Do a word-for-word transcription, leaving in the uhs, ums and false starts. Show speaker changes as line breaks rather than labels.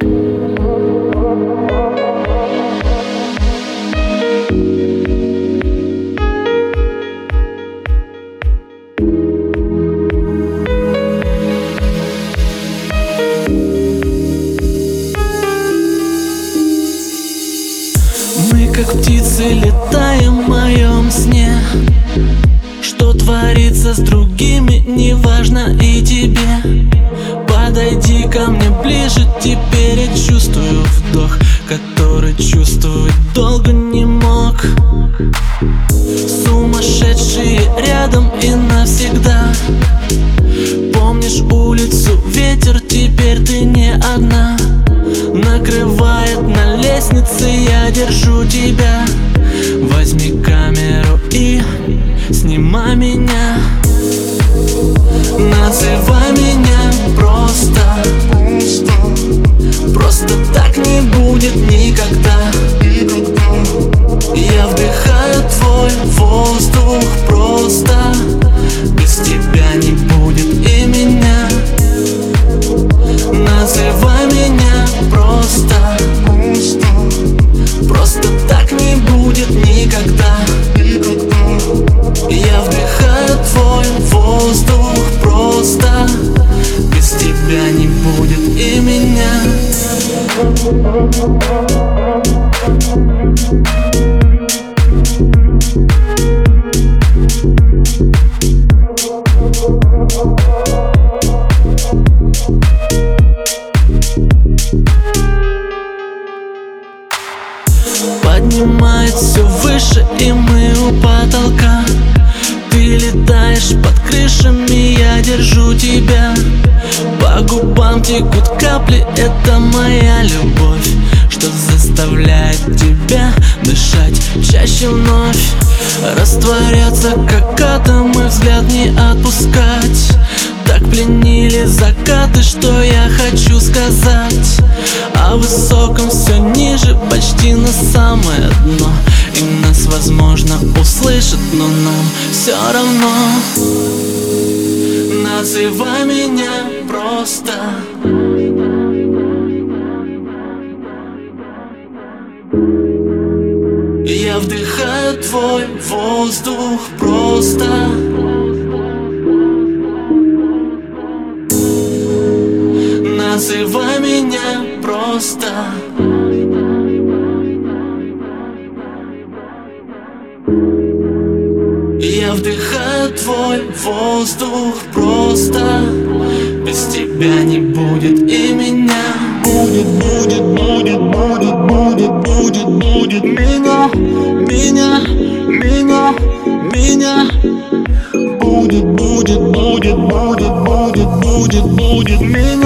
Мы как птицы летаем в моем сне. Что творится с другими, неважно и тебе. Подойди ко мне ближе, теперь я чувствую вдох, который чувствовать долго не мог. Сумасшедшие рядом и навсегда. Помнишь улицу, ветер, теперь ты не одна. Накрывает на лестнице, я держу тебя. Возьми камеру и снимай меня. Называй меня просто. Просто так не будет никогда. Я вдыхаю твой воздух просто. Без тебя не будет и меня. Называй меня просто. Просто так не будет никогда. Я вдыхаю твой воздух просто. Без тебя не будет и меня. Поднимает все выше, и мы у потолка. Ты летаешь под крышами, я держу тебя. По губам текут капли, это моя любовь, что заставляет тебя дышать чаще вновь. Растворяться как атом и взгляд не отпускать. Так пленили закаты, что я хочу сказать. О высоком все ниже, почти на самое дно. И нас, возможно, услышат, но нам все равно. Называй меня просто. Я вдыхаю твой воздух просто. Называй меня просто. Я вдыхаю твой воздух просто. Без тебя не будет и меня. Будет, будет, будет, будет, будет, будет, будет меня, меня, меня, меня. Будет, будет, будет, будет, будет, будет, будет меня.